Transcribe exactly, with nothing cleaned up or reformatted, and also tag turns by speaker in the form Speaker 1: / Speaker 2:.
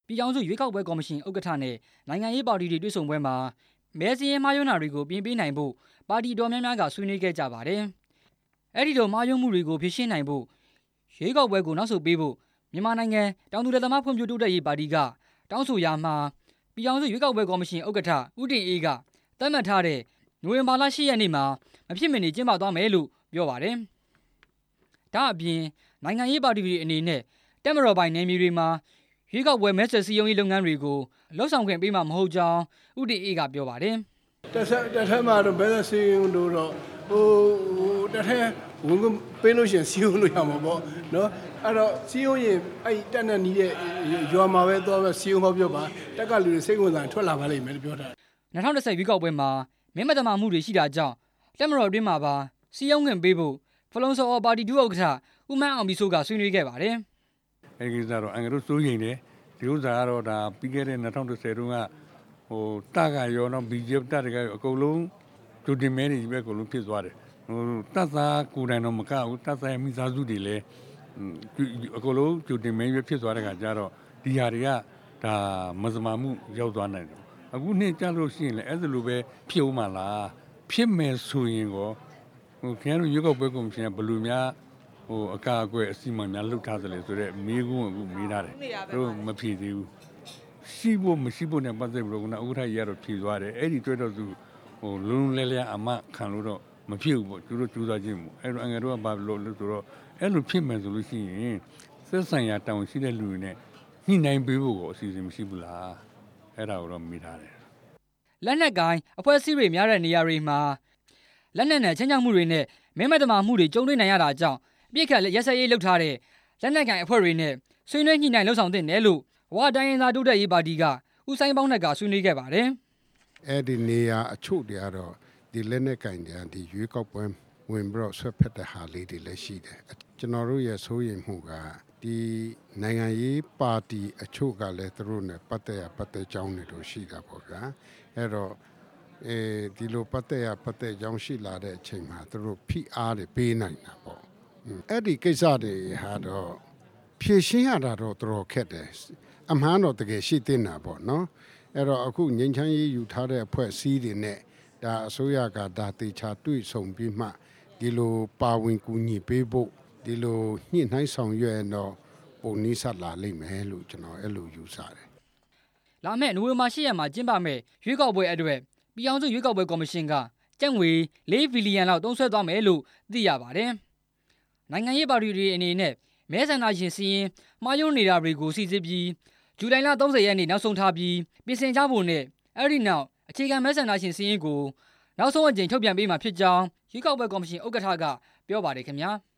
Speaker 1: ပြည်ထောင်စုရွေးကောက်ပွဲကော်မရှင်ဥက္ကဋ္ဌနဲ့နိုင်ငံရေးပါတီတွေတွေ့ဆုံပွဲမှာမဲစရင်းမှားယွင်းတာတွေကိုပြင်ပေးနိုင်ဖို့ပါတီတော်များများကဆွေးနွေးခဲ့ကြပါတယ်။အဲ့ဒီလိုမှားယွင်းမှုတွေကိုဖြေရှင်းနိုင်ဖို့ရွေးကောက်ပွဲကိုနောက်ဆုတ်ပေးဖို့မြန်မာနိုင်ငံတောင်သူလယ်သမားဖွံ့ဖြိုးတိုးတက်ရေးပါတီကတောင်းဆိုရမှာပြည်ထောင်စုရွေးကောက်ပွဲကော်မရှင်ဥက္ကဋ္ဌဦးတင်အေးကသတ်မှတ်ထားတဲ့နိုဝင်ဘာလ၈ရက်နေ့မှာမဖြစ်မနေကျင်းပသွားမယ်လို့ပြောပါတယ်။ဒါအပြင်နိုင်ငံရေးပါတီတွေအနေနဲ့တက်မတော်ပိုင်နယ်မြေတွေမှာရွေးကောက်ပွဲမဲဆွယ်စည်းရုံးရေးလုပ်ငန်းတွေကိုလှုပ်ဆောင်ခွင့်ပေးမှာမဟုတ်ကြောင်းဦးတင်အေးကပြောပါတယ်
Speaker 2: ။တက်ဆက်တက်ထက်မှာတော့ဘယ်လိုစည်းရုံးလို့တော့ဟိုတက်ထက်ဝင်ကပေးလို့ရှိရင်စည်းရုံးလို့ရမှာပေါ့နော်အဲ့တော့စည်းရုံးရင်အဲ့တက်နဲ့နီးတဲ့ရွာမှာပဲတော့စည်းရုံးဟောပြောပါတက်ကလူတွေစိတ်ဝင်စားထွက်လာပါလိမ့်မယ်လို့ပြောတာ
Speaker 1: ၂၀၂၀ရွေးကောက်ပွဲမှာမဲမတမာမှုတွေရှိတာကြောင့်တက်မတော်အတွင်းမှာပါစည်းရုံးခွင့်ပေးဖို့ဖလုံစော်ပါတီဒုဥက္ကဋ္ဌဦးမန်းအောင်ဘီဆိုးကဆွေးနွေးခဲ့ပါတယ်
Speaker 3: ။အဲဒီကိစ္စတော့အင်္ဂလိပ်စိုးရိမ်တယ်ဒီဥစ္စာကတော့ဒါပြီးခဲ့တဲ့၂၀၂၀တုန်းကဟိုတကရောတော့ ဘီဂျေပီ တက်တကယ်အကုန်လုံးဒုတင်မဲတွေပဲအကုန်လုံးဖြစ်သွားတယ်ဟိုတက်သားကိုယ်တိုင်တော့မကဘူးတက်သားမိသားစုတွေလည်းအကုန်လုံးဒုတင်မဲပဲဖြစ်သွားတဲ့ခါကျတော့ဒီဟာတွေကဒါမစမာမှုရောက်သွားနိုင်တယ်အခုနှစ်ကြလို့ရှိရင်လည်းအဲ့ဒါလိုပဲဖြုံးမှလားဖြစ်မယ်ဆိုရင်ကောဟိုခင်ဗျားတို့ရွေးကောက်ပွဲကော်မရှင်ကဘယ်လိုများဟိုအကာအကွယ်အစီအမံများလုပ်ထားသလဲဆိုတော့မေးခွန်းကိုမေးထားတယ်သူမဖြေသေးဘူးရှိဖို့မရှိဖို့နဲ့ပတ်သက်ပြီးတော့ကဥက္ကဋ္ဌကြီးကတော့ဖြေသွားတယ်အဲ့ဒီတွေ့တော့သူဟိုလုံးလုံးလဲလဲအမခံလို့တော့မဖြစ်ဘူးပေါ့သူတို့ကြိုးစားခြင်းမို့အဲ့တော့အငယ်တို့ကဘာလို့လို့ဆိုတော့အဲ့လိုဖြစ်မယ်ဆိုလို့ရှိရင်သက်ဆိုင်ရာတောင်းရှိတဲ့လူတွေနဲ့ညှိနှိုင်းပေးဖို့ကိုအစီအစဉ်မရှိဘူးလားအဲ့ဒါကိုတော့မေးထားတယ်
Speaker 1: လက်နက်ကိုင်းအဖွဲ့အစည်းတွေများတဲ့နေရာတွေမှာလက်နက်နဲ့ချင်းချောက်မှုတွေနဲ့မဲမတမာမှုတွေကြုံတွေ့နိုင်ရတာကြောင့်ပြစ်ခတ်ရက်စက်ရေးလုပ်ထားတဲ့လက်နက်ကိုင်အဖွဲ့တွေနဲ့ဆွေးနွေးညှိနှိုင်းလှုပ်ဆောင်တဲ့နယ်လို့ဝါတိုင်းရင်းသားတိုးတက်ရေးပါတီကဦးဆိုင်ပေါင်းနဲ့ကဆွေးနွေးခဲ့ပါတယ်
Speaker 4: ။အဲ့ဒီနေရာအချို့တွေကတော့ဒီလက်နက်ကိုင်တွေဒီရွေးကောက်ပွဲဝင်ပြီးတော့ဆွဲဖက်တဲ့ဟာလေးတွေလည်းရှိတယ်။ကျွန်တော်တို့ရဲ့စိုးရိမ်မှုကဒီနိုင်ငံရေးပါတီအချို့ကလည်းသူတို့နဲ့ပတ်သက်ရပတ်သက်ကြောင်းတွေတို့ရှိတာပေါ့ဗျာ။အဲ့တော့အဲဒီလိုပတ်သက်ရပတ်သက်ကြောင်းရှိလာတဲ့အချိန်မှာသူတို့ဖိအားတွေပေးနိုင်တာပေါ့။အဲ့ဒီကိစ္စတွေဟာတော့ဖြည့်ရှင်းရတာတော့တော်တော်ခက်တယ်။အမှန်တော့တကယ်ရှိတင်တာပေါ့နော်အဲ့တော့အခုငြိမ်းချမ်းရေးယူထားတဲ့အဖွဲ့အစည်းတွေနဲ့ဒါအစိုးရကဒါတေချာတွေ့ဆုံပြီးမှဒီလိုပါဝင်ကူညီပေးဖို့ဒီလိုညှိနှိုင်းဆောင်ရွက်တော့ပုံနည်းဆက်လာလိမ့်မယ်လို့ကျွန်တော်အဲ့လိုယူဆတယ်
Speaker 1: လာမယ့်နိုဝင်ဘာ၈ရက်မှာကျင်းပမယ့်ရွေးကောက်ပွဲအတွက်ပြည်အောင်စုရွေးကောက်ပွဲကော်မရှင်ကကျပ်ငွေ၄ဘီလီယံလောက်သုံးစွဲသွားမယ်လို့သိရပါတယ်နိုင်ငံရေးပါတီတွေအနေနဲ့မဲဆန္ဒရှင်စီရင်မှားယွင်းနေတာတွေကိုစီစစ်ပြီးဇူလိုင်လ၃၀ရက်နေ့နောက်ဆုံးထားပြီးပြင်ဆင်ကြဖို့နဲ့အဲ့ဒီနောက်အခြေခံမဲဆန္ဒရှင်စီရင်ကိုနောက်ဆုံးအကြိမ်ထုတ်ပြန်ပေးမှာဖြစ်ကြောင်းရွေးကောက်ပွဲကော်မရှင်ဥက္ကဋ္ဌကပြောပါတယ်ခင်ဗျာ